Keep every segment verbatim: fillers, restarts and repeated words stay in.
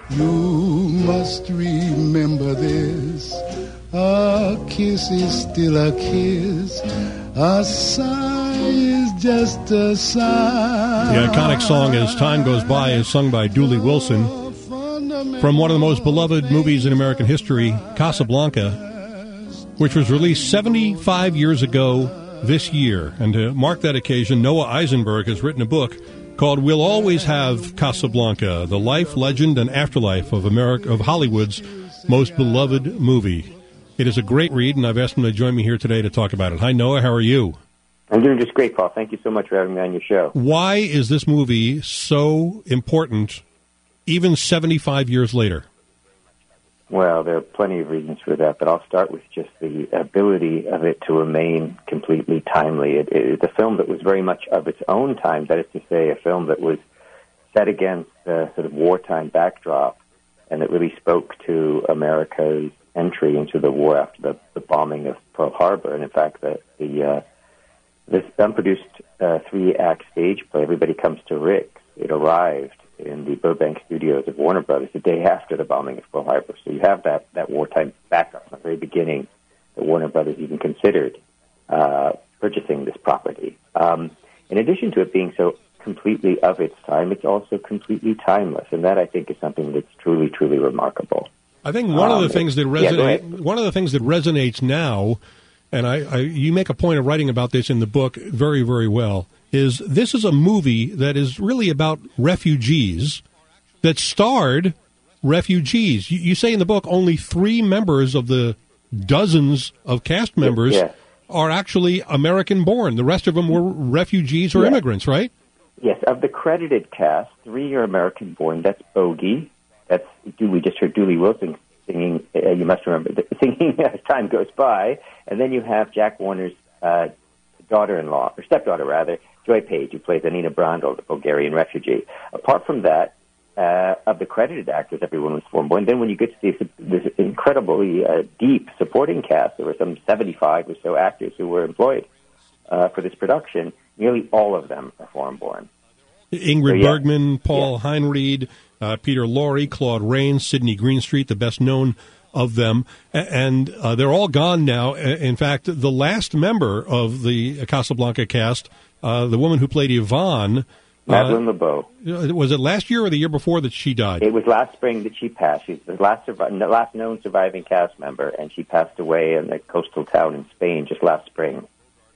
You must remember this. A kiss is still a kiss. A sigh is just a sigh. The iconic song As Time Goes By is sung by Dooley Wilson from one of the most beloved movies in American history, Casablanca, which was released seventy-five years ago this year. And to mark that occasion, Noah Eisenberg has written a book called We'll Always Have Casablanca, the life, legend, and afterlife of America, of Hollywood's most beloved movie. It is a great read, and I've asked him to join me here today to talk about it. Hi, Noah. How are you? I'm doing just great, Paul. Thank you so much for having me on your show. Why is this movie so important, even seventy-five years later? Well, there are plenty of reasons for that, but I'll start with just the ability of it to remain completely timely. It, it, it's a film that was very much of its own time, that is to say, a film that was set against a sort of wartime backdrop, and it really spoke to America's entry into the war after the, the bombing of Pearl Harbor. And in fact, the, the uh, this unproduced uh, three-act stage play, Everybody Comes to Rick's, it arrived in the Burbank studios of Warner Brothers the day after the bombing of Pearl Harbor. So you have that, that wartime backdrop from the very beginning that Warner Brothers even considered uh, purchasing this property. Um, in addition to it being so completely of its time, it's also completely timeless, and that, I think, is something that's truly, truly remarkable. I think one um, of the things that resonate, yeah, one of the things that resonates now, and I, I you make a point of writing about this in the book very, very well, is this is a movie that is really about refugees that starred refugees. You, you say in the book only three members of the dozens of cast members yes. are actually American-born. The rest of them were refugees or yes. immigrants, right? Yes, of the credited cast, three are American-born. That's Bogey. That's we just heard Dooley Wilson singing. Uh, you must remember singing as time goes by. And then you have Jack Warner's uh, daughter-in-law, or stepdaughter rather, Joy Page, who plays Anina Brandl, the Bulgarian refugee. Apart from that, uh, of the credited actors, everyone was foreign-born. Then when you get to this, this incredibly uh, deep supporting cast, there were some seventy-five or so actors who were employed uh, for this production. Nearly all of them are foreign-born. Ingrid so, yeah. Bergman, Paul yeah. Heinried, uh, Peter Lorre, Claude Rains, Sidney Greenstreet, the best known of them, and uh, they're all gone now. In fact, the last member of the Casablanca cast, uh, the woman who played Yvonne, Madeleine uh, LeBeau. Was it last year or the year before that she died? It was last spring that she passed. She's the last survi- last known surviving cast member, and she passed away in a coastal town in Spain just last spring.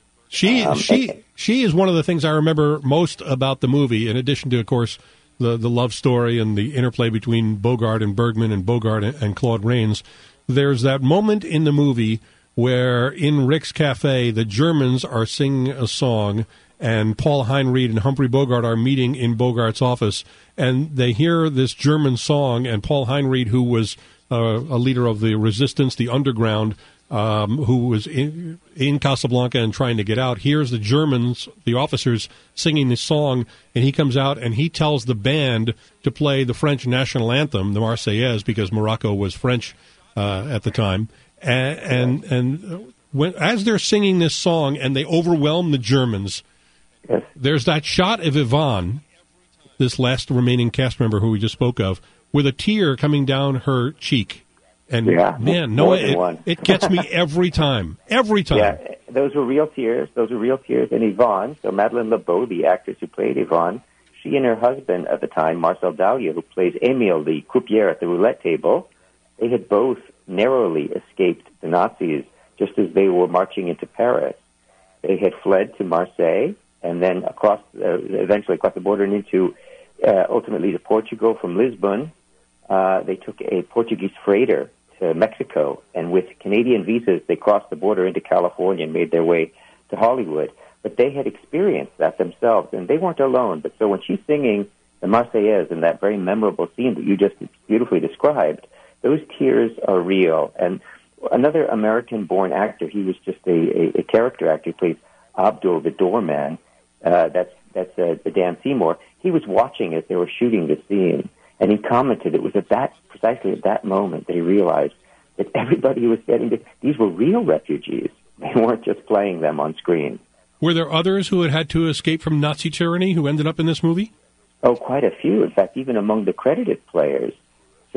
She um, she and, she is one of the things I remember most about the movie, in addition to, of course, the, the love story and the interplay between Bogart and Bergman and Bogart and, and Claude Rains. There's that moment in the movie where in Rick's Cafe, the Germans are singing a song, and Paul Heinried and Humphrey Bogart are meeting in Bogart's office, and they hear this German song, and Paul Heinried, who was uh, a leader of the resistance, the underground, Um, who was in, in Casablanca and trying to get out, hears the Germans, the officers, singing this song, and he comes out and he tells the band to play the French national anthem, the Marseillaise, because Morocco was French uh, at the time. And and, and when, as they're singing this song and they overwhelm the Germans, yes. there's that shot of Yvonne, this last remaining cast member who we just spoke of, with a tear coming down her cheek. And, yeah, man, no, it, it gets me every time. Every time. Yeah, those were real tears. Those were real tears. And Yvonne, so Madeleine LeBeau, the actress who played Yvonne, she and her husband at the time, Marcel Dahlia, who plays Emile, the croupier at the roulette table, they had both narrowly escaped the Nazis just as they were marching into Paris. They had fled to Marseille and then across, uh, eventually across the border and into, uh, ultimately to Portugal from Lisbon. Uh, they took a Portuguese freighter to Mexico, and with Canadian visas, they crossed the border into California and made their way to Hollywood. But they had experienced that themselves, and they weren't alone. But so when she's singing the Marseillaise in that very memorable scene that you just beautifully described, those tears are real. And another American-born actor, he was just a, a, a character actor, he plays Abdul, the doorman, uh, that's, that's uh, Dan Seymour. He was watching as they were shooting the scene. And he commented it was at that, precisely at that moment that he realized that everybody who was getting to, these were real refugees. They weren't just playing them on screen. Were there others who had had to escape from Nazi tyranny who ended up in this movie? Oh, quite a few. In fact, even among the credited players,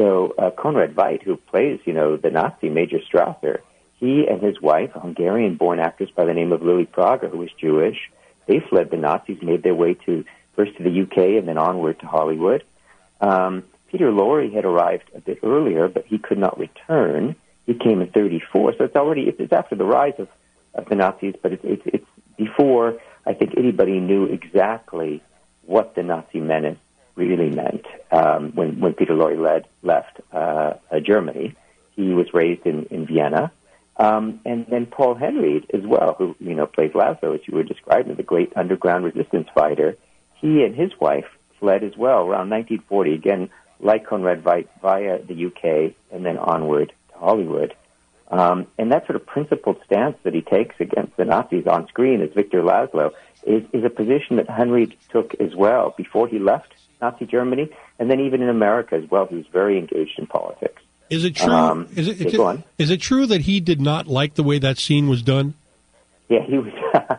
uh, Konrad Veidt, who plays, you know, the Nazi Major Strasser, he and his wife, a Hungarian-born actress by the name of Lily Prager, who was Jewish, they fled the Nazis, made their way to first to the U K and then onward to Hollywood. Um, Peter Lorre had arrived a bit earlier, but he could not return. He came in thirty-four, so it's already it's after the rise of, of the Nazis, but it's, it's it's before I think anybody knew exactly what the Nazi menace really meant. Um, when when Peter Lorre led, left uh, uh, Germany, he was raised in in Vienna. Um, and then Paul Henreid as well, who, you know, plays Laszlo, as you were describing, the great underground resistance fighter. He and his wife fled as well around nineteen forty, again, like Konrad Veidt, via the U K and then onward to Hollywood. Um, and that sort of principled stance that he takes against the Nazis on screen as Victor Laszlo is, is a position that Henreid took as well before he left Nazi Germany, and then even in America as well. He was very engaged in politics. Is it true? Um, is, it, yeah, is, go it, on. is it true that he did not like the way that scene was done? Yeah, he was.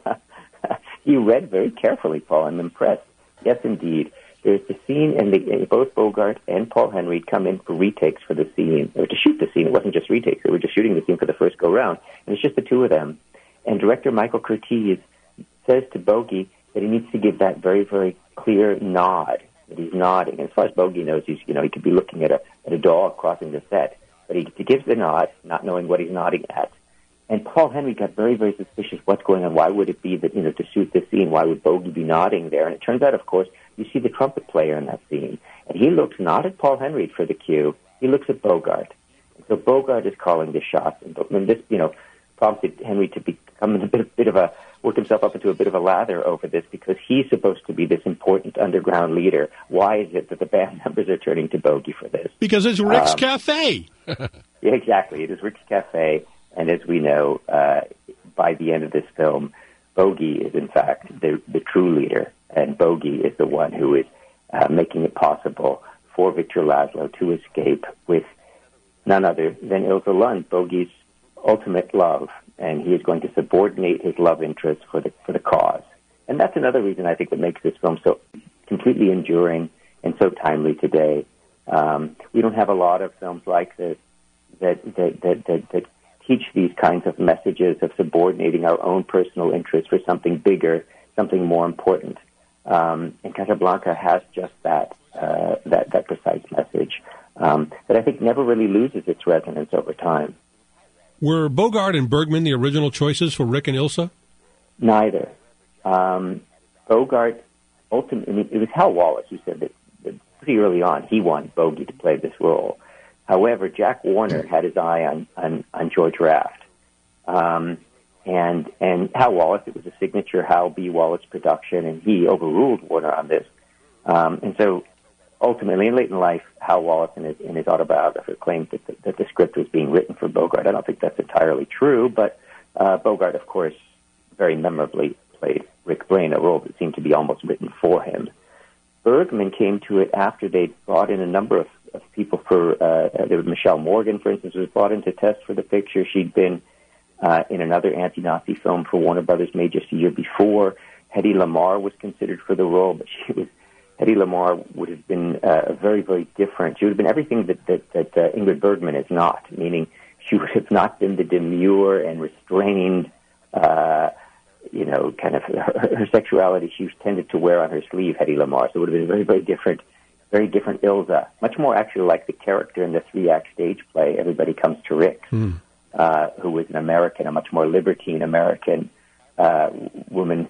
You read very carefully, Paul. I'm impressed. Yes, indeed. There's the scene, and the, both Bogart and Paul Henreid come in for retakes for the scene, or to shoot the scene. It wasn't just retakes; they were just shooting the scene for the first go round, and it's just the two of them. And director Michael Curtiz says to Bogey that he needs to give that very, very clear nod. That he's nodding. And as far as Bogey knows, he's you know he could be looking at a at a dog crossing the set, but he, he gives the nod, not knowing what he's nodding at. And Paul Henreid got very, very suspicious. What's going on? Why would it be that, you know, to shoot this scene? Why would Bogey be nodding there? And it turns out, of course, you see the trumpet player in that scene. And he looks not at Paul Henreid for the cue. He looks at Bogart. And so Bogart is calling the shots. And, and this, you know, prompted Henreid to become a bit, bit of a, work himself up into a bit of a lather over this because he's supposed to be this important underground leader. Why is it that the band members are turning to Bogey for this? Because it's Rick's um, Cafe. Yeah, exactly. It is Rick's Cafe. And as we know, uh, by the end of this film, Bogey is, in fact, the, the true leader. And Bogey is the one who is uh, making it possible for Victor Laszlo to escape with none other than Ilse Lund, Bogey's ultimate love. And he is going to subordinate his love interest for the for the cause. And that's another reason I think that makes this film so completely enduring and so timely today. Um, we don't have a lot of films like this that that that that, that teach these kinds of messages of subordinating our own personal interests for something bigger, something more important. Um, and Casablanca has just that uh, that that precise message um, that I think never really loses its resonance over time. Were Bogart and Bergman the original choices for Rick and Ilsa? Neither. Um, Bogart ultimately, I mean, it was Hal Wallace who said that, that pretty early on he wanted Bogey to play this role. However, Jack Warner had his eye on, on, on George Raft. Um, and and Hal Wallace, it was a signature Hal B. Wallace production, and he overruled Warner on this. Um, and so ultimately, late in life, Hal Wallace in his, in his autobiography claimed that the, that the script was being written for Bogart. I don't think that's entirely true, but uh, Bogart, of course, very memorably played Rick Blaine, a role that seemed to be almost written for him. Bergman came to it after they'd brought in a number of, of people for, uh, there was Michelle Morgan, for instance, was brought in to test for the picture. She'd been uh, in another anti-Nazi film for Warner Brothers made just a year before. Hedy Lamarr was considered for the role, but she was, Hedy Lamarr would have been uh, very, very different. She would have been everything that, that, that uh, Ingrid Bergman is not, meaning she would have not been the demure and restrained, uh, you know, kind of her, her sexuality she tended to wear on her sleeve, Hedy Lamarr. So it would have been very, very different, very different Ilsa. Much more actually like the character in the three-act stage play, Everybody Comes to Rick, mm. uh, who was an American, a much more libertine American uh, woman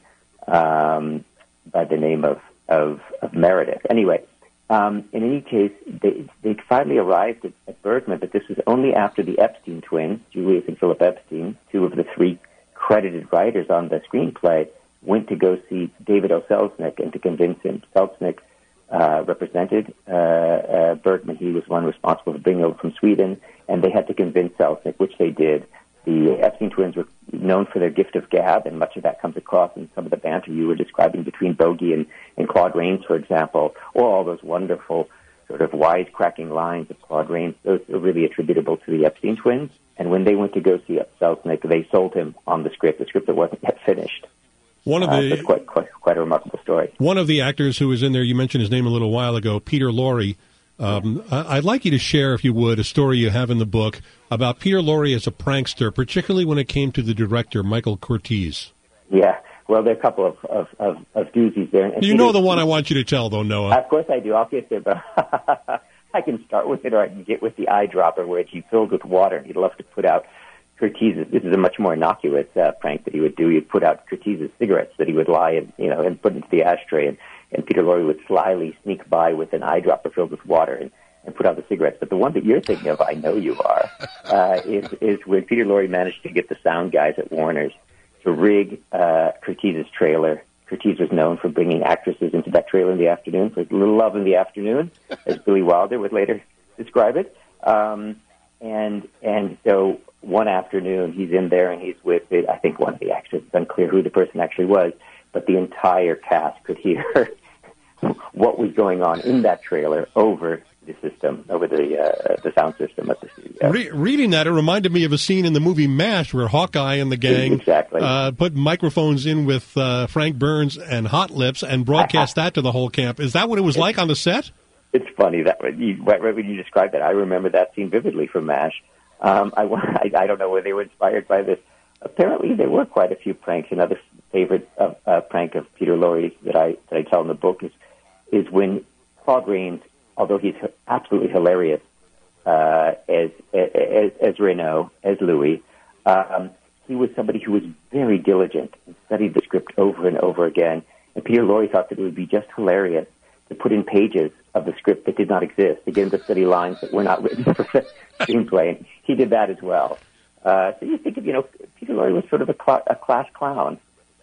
um, by the name of, of, of Meredith. Anyway, um, in any case, they, they finally arrived at, at Bergman, but this was only after the Epstein twins, Julius and Philip Epstein, two of the three credited writers on the screenplay, went to go see David O. Selznick and to convince him. Selznick uh, represented uh, uh, Bergman. He was one responsible for bringing over from Sweden, and they had to convince Selznick, which they did. The Epstein twins were known for their gift of gab, and much of that comes across in some of the banter you were describing between Bogey and, and Claude Rains, for example, or all those wonderful sort of wisecracking lines of Claude Rains. Those are really attributable to the Epstein twins. And when they went to go see Selznick, they sold him on the script, the script that wasn't yet finished. One of the, uh, so it's quite, quite, quite a remarkable story. One of the actors who was in there, you mentioned his name a little while ago, Peter Lorre, Um, I- I'd like you to share, if you would, a story you have in the book about Peter Lorre as a prankster, particularly when it came to the director, Michael Curtiz. Yeah, well, there are a couple of, of, of, of doozies there. And you Peter, know the one I want you to tell, though, Noah. Of course I do. I'll get there, but I can start with it, or I can get with the eyedropper, where he filled with water, and he'd love to put out Curtiz's. This is a much more innocuous uh, prank that he would do. He'd put out Curtiz's cigarettes that he would lie and, you know, and put into the ashtray, and, and Peter Lorre would slyly sneak by with an eyedropper filled with water and, and put out the cigarettes. But the one that you're thinking of, I know you are, uh, is, is when Peter Lorre managed to get the sound guys at Warner's to rig uh, Curtiz's trailer. Curtiz was known for bringing actresses into that trailer in the afternoon, for a little love in the afternoon, as Billy Wilder would later describe it. Um, and and so one afternoon, he's in there, and he's with, it, I think, one of the actors. It's unclear who the person actually was, but the entire cast could hear what was going on in that trailer over the system, over the uh, the sound system at the studio. Re- reading that, it reminded me of a scene in the movie MASH where Hawkeye and the gang exactly. uh, put microphones in with uh, Frank Burns and Hot Lips and broadcast that to the whole camp. Is that what it was like on the set? It's funny that when you, right when you described that, I remember that scene vividly from MASH. Um, I, I, I don't know whether they were inspired by this. Apparently, there were quite a few pranks. Another favorite uh, uh, prank of Peter Lorre's that I that I tell in the book is is when Claude Rains, although he's absolutely hilarious uh, as, as as Renault, as Louis, um, he was somebody who was very diligent and studied the script over and over again. And Peter Lorre thought that it would be just hilarious to put in pages of the script that did not exist, to get him to study lines that were not written for the screenplay. He did that as well. Uh, so you think of, you know, Peter Lorre was sort of a, cl- a class clown,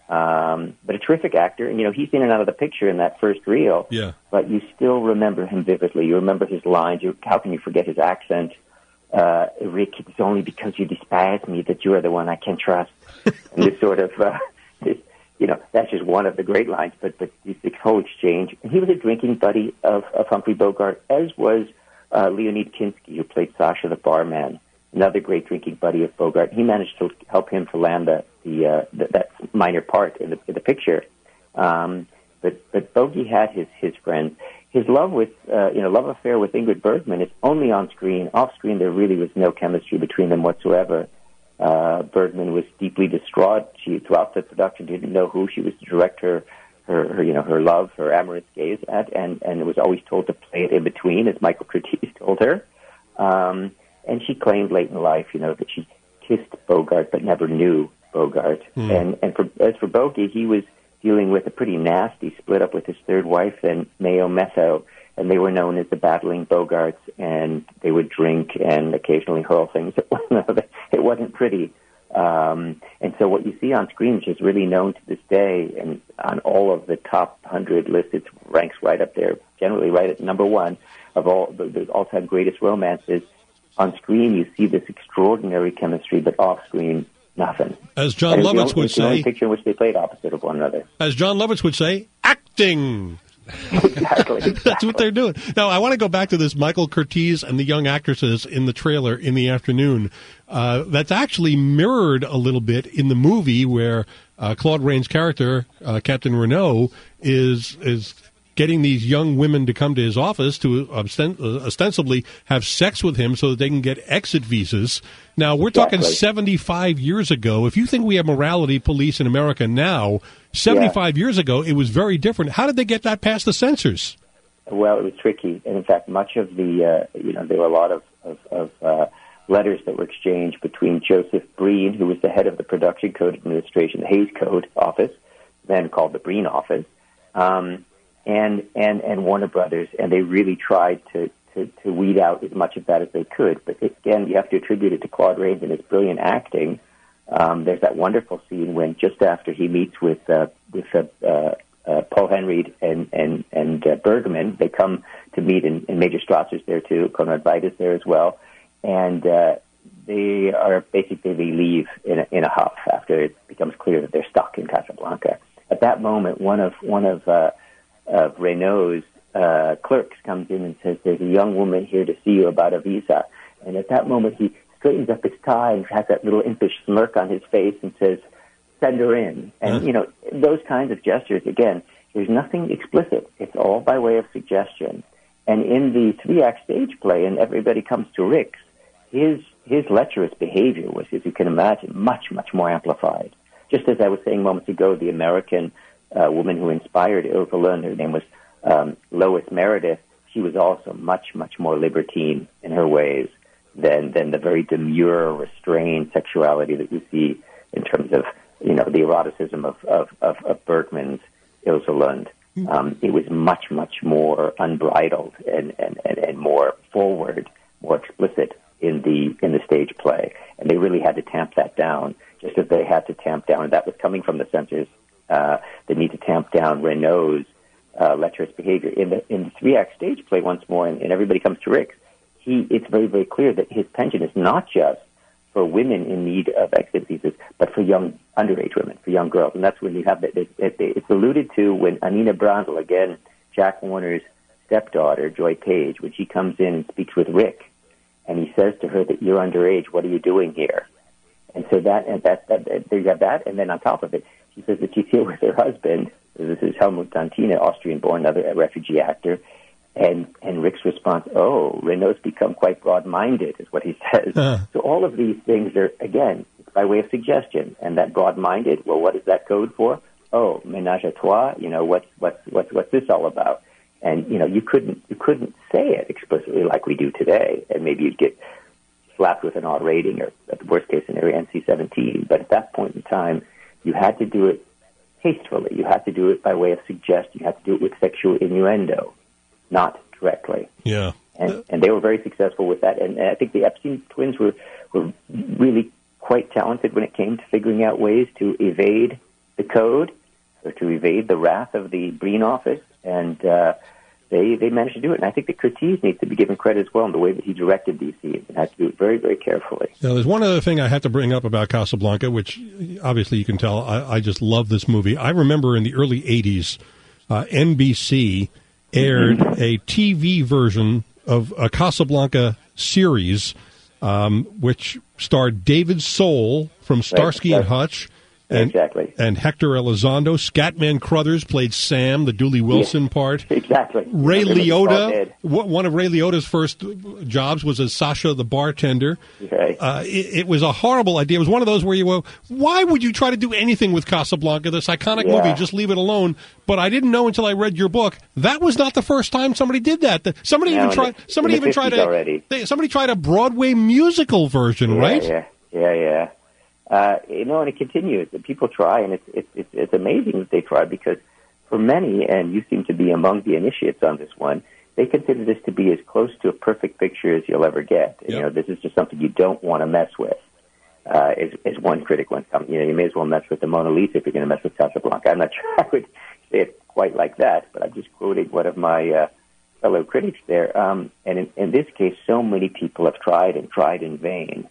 um, but a terrific actor. And, you know, he's in and out of the picture in that first reel, yeah. But you still remember him vividly. You remember his lines. You, how can you forget his accent? Uh, Rick, it's only because you despise me that you are the one I can trust. And this sort of... Uh, this, You know, that's just one of the great lines, but, but this whole exchange. And he was a drinking buddy of, of Humphrey Bogart, as was uh, Leonid Kinski, who played Sasha the barman, another great drinking buddy of Bogart. He managed to help him to land the, the, uh, the that minor part in the, in the picture. Um, but but Bogey had his, his friends. His love with, uh, you know, love affair with Ingrid Bergman is only on screen. Off screen, there really was no chemistry between them whatsoever. Uh, Bergman was deeply distraught. She, throughout the production, didn't know who she was to direct her, her, her, you know, her love, her amorous gaze at, and, and was always told to play it in between, as Michael Curtiz told her. Um, and she claimed late in life, you know, that she kissed Bogart but never knew Bogart. Mm. And, and for, as for Bogey, he was dealing with a pretty nasty split up with his third wife, then Mayo Metho, and they were known as the Battling Bogarts, and they would drink and occasionally hurl things at one another. It wasn't pretty. Um, and so what you see on screen, which is really known to this day, and on all of the top one hundred lists, it ranks right up there, generally right at number one of all the, the all-time greatest romances. On screen, you see this extraordinary chemistry, but off-screen, nothing. As John Lovitz would say. It's the only picture in which they played opposite of one another. As John Lovitz would say, acting. Exactly. That's what they're doing. Now, I want to go back to this Michael Curtiz and the young actresses in the trailer in the afternoon. Uh, that's actually mirrored a little bit in the movie where uh, Claude Rains' character, uh, Captain Renault, is is getting these young women to come to his office to ostent- uh, ostensibly have sex with him so that they can get exit visas. Now, we're talking exactly. seventy-five years ago. If you think we have morality police in America now, seventy-five yeah. years ago, it was very different. How did they get that past the censors? Well, it was tricky. And in fact, much of the, uh, you know, there were a lot of, of, of uh, letters that were exchanged between Joseph Breen, who was the head of the Production Code Administration, the Hays Code office, then called the Breen office, um, and, and, and Warner Brothers. And they really tried to, to, to weed out as much of that as they could. But again, you have to attribute it to Claude Rains and his brilliant acting. Um, there's that wonderful scene when just after he meets with uh, with uh, uh, uh, Paul Henreid and and and uh, Bergman, they come to meet, and, and Major Strasser's there too. Conrad Veidt is there as well, and uh, they are basically they leave in a, in a huff after it becomes clear that they're stuck in Casablanca. At that moment, one of one of uh, of Renault's uh, clerks comes in and says, "There's a young woman here to see you about a visa," and at that moment he straightens up his tie and has that little impish smirk on his face and says, "Send her in." And, uh-huh. you know, those kinds of gestures, again, there's nothing explicit. It's all by way of suggestion. And in the three-act stage play, and Everybody Comes to Rick's, his his lecherous behavior was, as you can imagine, much, much more amplified. Just as I was saying moments ago, the American uh, woman who inspired Ilse Lund, her name was um, Lois Meredith, she was also much, much more libertine in her ways than than the very demure, restrained sexuality that we see in terms of, you know, the eroticism of, of, of, of Bergman's Ilse Lund. Um, it was much, much more unbridled and, and, and, and more forward, more explicit in the in the stage play. And they really had to tamp that down, just as they had to tamp down, and that was coming from the censors, uh, the need to tamp down Renault's uh, lecherous behavior. In the in the three-act stage play, once more, and, and Everybody Comes to Rick's, he, it's very, very clear that his penchant is not just for women in need of ecstasies, but for young underage women, for young girls. And that's when you have that. It, it, it's alluded to when Anina Brandl, again, Jack Warner's stepdaughter, Joy Page, when she comes in and speaks with Rick, and he says to her that you're underage, what are you doing here? And so that, and that, that, that there you have that, and then on top of it, she says that she's here with her husband. This is Helmut Dantine, Austrian-born, another refugee actor. And and Rick's response, oh, Renault's become quite broad-minded, is what he says. Uh. So all of these things are, again, by way of suggestion. And that broad-minded, well, what is that code for? Oh, ménage à trois, you know, what's, what's, what's, what's this all about? And, you know, you couldn't you couldn't say it explicitly like we do today. And maybe you'd get slapped with an R rating or, at the worst-case scenario, N C seventeen. But at that point in time, you had to do it tastefully. You had to do it by way of suggestion. You had to do it with sexual innuendo, not directly. Yeah. And, and they were very successful with that. And, and I think the Epstein twins were, were really quite talented when it came to figuring out ways to evade the code, or to evade the wrath of the Breen office. And uh, they they managed to do it. And I think that Curtiz needs to be given credit as well in the way that he directed these scenes, and had to do it very, very carefully. Now, there's one other thing I have to bring up about Casablanca, which obviously you can tell I, I just love this movie. I remember in the early eighties, uh, N B C aired a T V version of a Casablanca series, um, which starred David Soul from Starsky right. and Hutch. And, exactly. And Hector Elizondo. Scatman Crothers played Sam, the Dooley Wilson yeah, part. Exactly. Ray Liotta. One of Ray Liotta's first jobs was as Sasha the bartender. Right. Uh, it, it was a horrible idea. It was one of those where you go, why would you try to do anything with Casablanca, this iconic yeah. movie? Just leave it alone. But I didn't know until I read your book that was not the first time somebody did that. Somebody no, even tried. The, somebody even tried a. They, somebody tried a Broadway musical version, yeah, right? Yeah. Yeah. Yeah. Uh, you know, and it continues. People try, and it's, it's it's it's amazing that they try, because for many, and you seem to be among the initiates on this one, they consider this to be as close to a perfect picture as you'll ever get. Yep. You know, this is just something you don't want to mess with. Uh, as, as one critic once commented, you know, you may as well mess with the Mona Lisa if you're going to mess with Casablanca. I'm not sure I would say it quite like that, but I'm just quoting one of my uh, fellow critics there. Um, and in, in this case, so many people have tried and tried in vain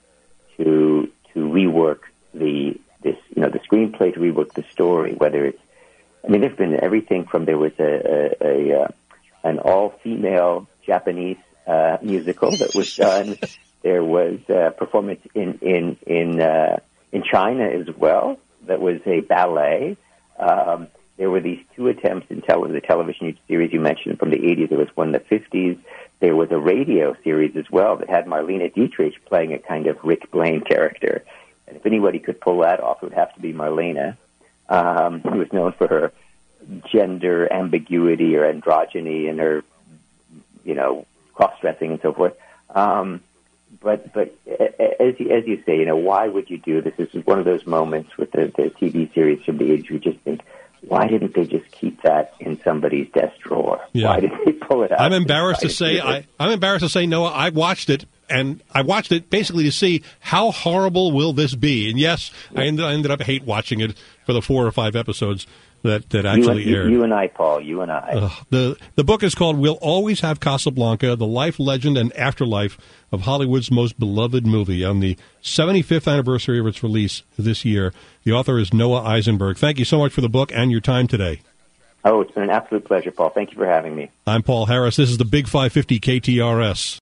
to to rework the this you know the screenplay, to rework the story. Whether it's, I mean, there's been everything from there was a, a, a uh, an all-female Japanese uh, musical that was done. There was a performance in in in uh, in China as well. That was a ballet. Um, there were these two attempts in tele- the television series you mentioned from the eighties. There was one in the fifties. There was a radio series as well that had Marlene Dietrich playing a kind of Rick Blaine character. And if anybody could pull that off, it would have to be Marlene, um, who was known for her gender ambiguity or androgyny and her, you know, cross-dressing and so forth. Um, but but as you, as you say, you know, why would you do this? This is one of those moments with the, the T V series from the eighties. You just think, why didn't they just keep that in somebody's desk drawer? Yeah. Why did they pull it out? I'm embarrassed to say, I, I'm embarrassed to say, Noah, I watched it, and I watched it basically to see how horrible will this be. And yes, I ended, I ended up hate watching it for the four or five episodes that, that actually you and, aired. You and I, Paul, you and I. Uh, the the book is called We'll Always Have Casablanca, The Life, Legend, and Afterlife of Hollywood's Most Beloved Movie, on the seventy-fifth anniversary of its release this year. The author is Noah Eisenberg. Thank you so much for the book and your time today. Oh, it's been an absolute pleasure, Paul. Thank you for having me. I'm Paul Harris. This is the Big five fifty K T R S.